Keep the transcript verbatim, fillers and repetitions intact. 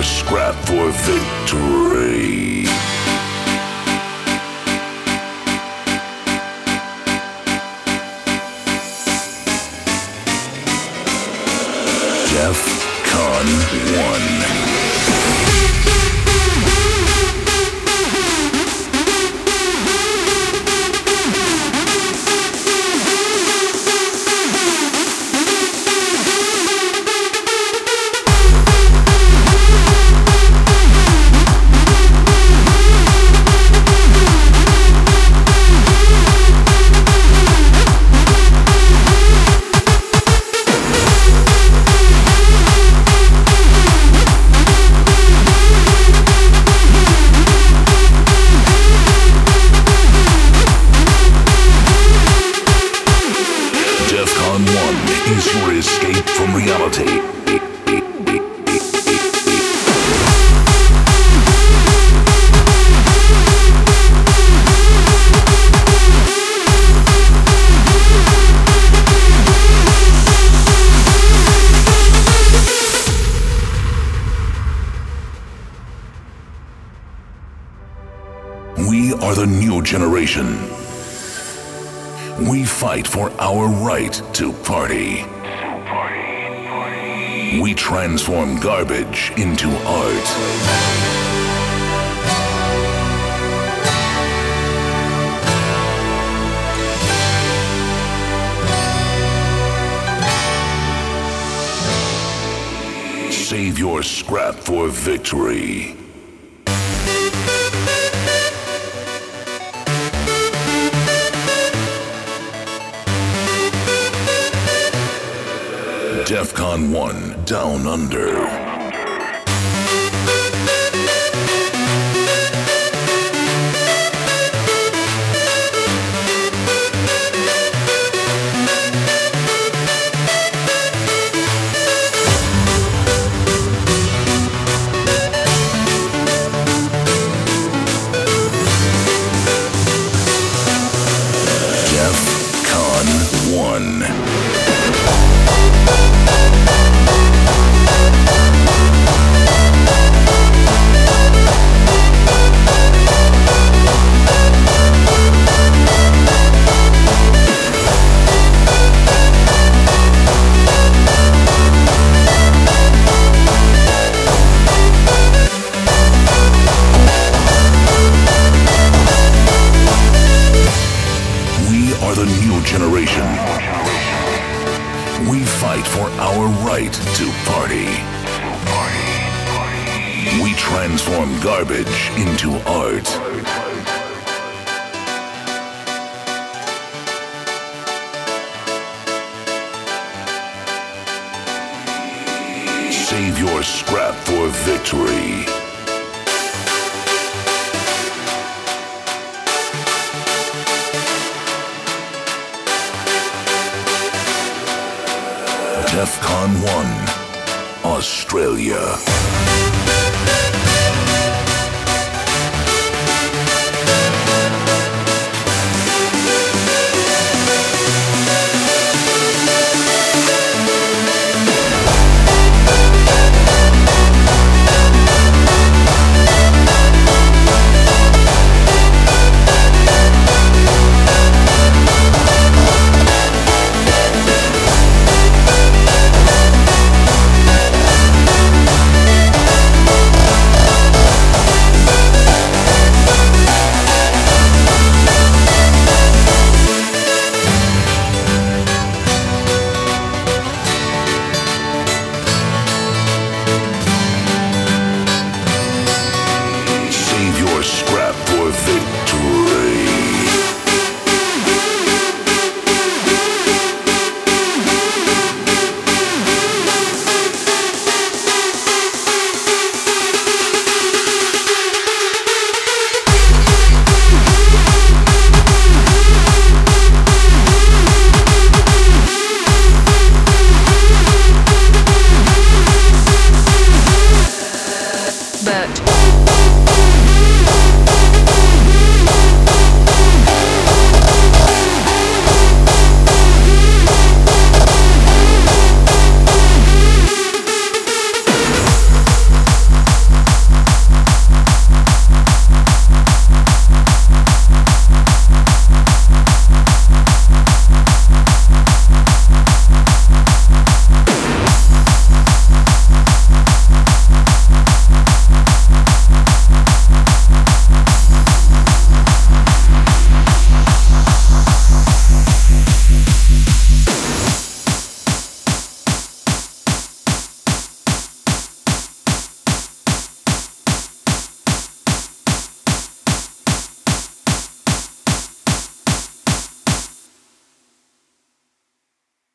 scrap for victory. DEFCON one. DEFCON one is your escape from reality. We are the new generation. We fight for our right to party. We transform garbage into art. Save your scrap for victory. DEFCON one Down Under. DEFCON one. The new generation. We fight for our right to party. We transform garbage into art. Save your scrap for victory. DEFCON one, Australia.